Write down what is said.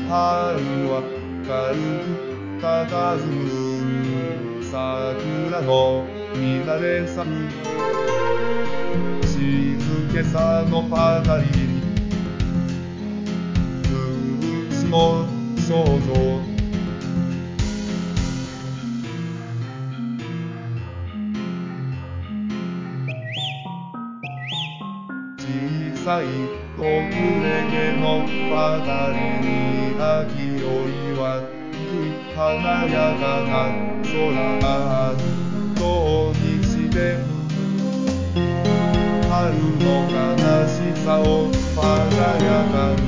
春は軽く佇む桜の乱れ去る静けさのばかり風物の少女小さい遅れ毛のばかりに秋よりは華やかな空とにして春の悲しさを鮮やかに